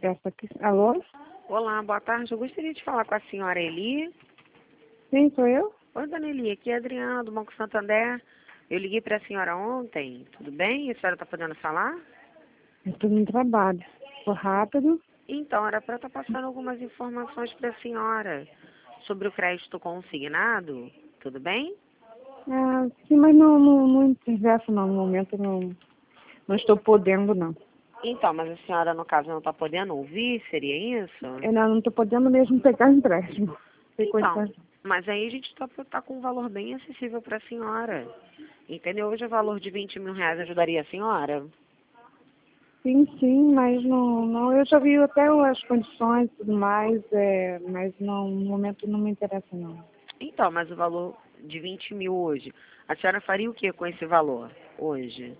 Essa aqui. Alô? Olá, boa tarde. Eu gostaria de falar com a senhora Eli. Sim, sou eu? Oi, dona Eli, aqui é a Adriana, do Banco Santander. Eu liguei para a senhora ontem, tudo bem? A senhora está podendo falar? Eu estou no trabalho. Foi rápido? Então, era para estar passando algumas informações para a senhora sobre o crédito consignado, tudo bem? Ah, sim, mas não interessa não. No momento não estou podendo, não. Então, mas a senhora, no caso, não está podendo ouvir, seria isso? Eu não estou podendo mesmo pegar empréstimo. Tem Então, coisa... mas aí a gente está com um valor bem acessível para a senhora. Entendeu? Hoje o valor de 20 mil reais ajudaria a senhora? Sim, mas não. Eu já vi até as condições e tudo mais, mas não, no momento não me interessa, não. Então, mas o valor de 20 mil hoje, a senhora faria o que com esse valor hoje?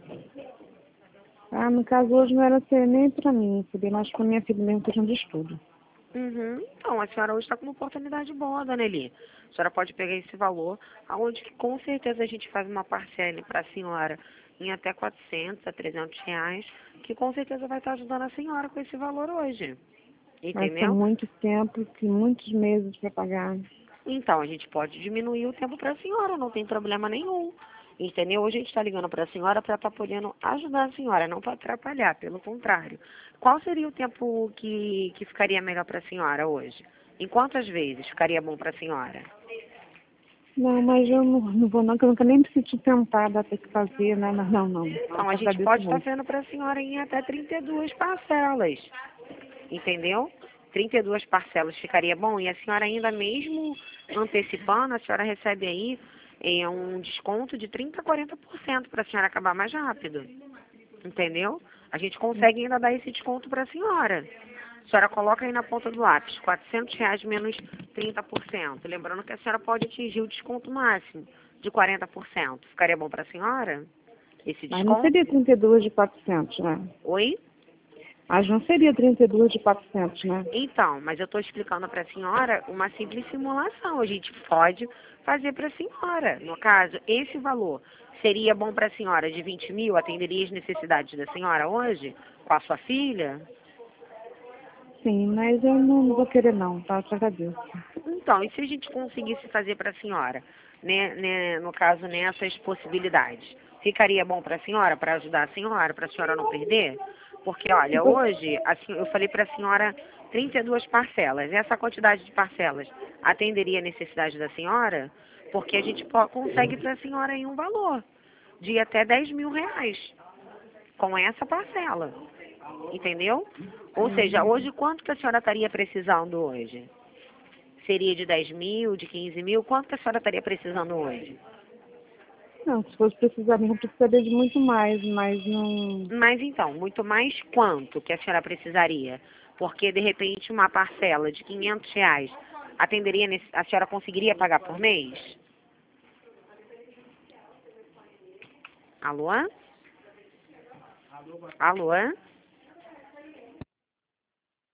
Ah, no caso hoje não era ser nem para mim, seria mais para minha filha mesmo, questão de estudo. Uhum. Então, a senhora hoje está com uma oportunidade boa, dona Eli. A senhora pode pegar esse valor, aonde que com certeza a gente faz uma parcela para a senhora em até 400 a 300 reais, que com certeza vai estar ajudando a senhora com esse valor hoje. Mas são Entendeu? muito tempo, e muitos meses para pagar. Então, a gente pode diminuir o tempo para a senhora, não tem problema nenhum. Entendeu? Hoje a gente está ligando para a senhora para estar podendo ajudar a senhora, não para atrapalhar, pelo contrário. Qual seria o tempo que ficaria melhor para a senhora hoje? Em quantas vezes ficaria bom para a senhora? Não, mas eu não vou não, que eu nunca nem preciso tentar, dá ter que fazer, né? Não. Então, a Eu gente agradeço pode estar muito. vendo para a senhora em até 32 parcelas. Entendeu? 32 parcelas ficaria bom e a senhora ainda mesmo antecipando, a senhora recebe aí um desconto de 30 a 40% para a senhora acabar mais rápido. Entendeu? A gente consegue ainda dar esse desconto para a senhora. A senhora coloca aí na ponta do lápis, 400 reais menos 30%. Lembrando que a senhora pode atingir o desconto máximo de 40%. Ficaria bom para a senhora esse Mas não desconto? seria 32 de 400, né? Oi? Mas não seria 32 de 400, né? Então, mas eu estou explicando para a senhora uma simples simulação. A gente pode fazer para a senhora. No caso, esse valor seria bom para a senhora de 20 mil? Atenderia as necessidades da senhora hoje? Com a sua filha? Sim, mas eu não vou querer não, tá? Eu te agradeço. Então, e se a gente conseguisse fazer para a senhora, no caso, nessas possibilidades? Ficaria bom para a senhora, para ajudar a senhora não perder? Porque, olha, hoje, assim, eu falei para a senhora 32 parcelas. Essa quantidade de parcelas atenderia a necessidade da senhora? Porque a gente consegue para a senhora aí um valor de até 10 mil reais com essa parcela. Entendeu? Ou seja, hoje, quanto que a senhora estaria precisando hoje? Seria de 10 mil, de 15 mil? Quanto que a senhora estaria precisando hoje? Não, se fosse precisar mesmo, eu precisaria de muito mais, mas não... Mas então, muito mais quanto que a senhora precisaria? Porque, de repente, uma parcela de 500 reais atenderia, a senhora conseguiria pagar por mês? Alô? Alô?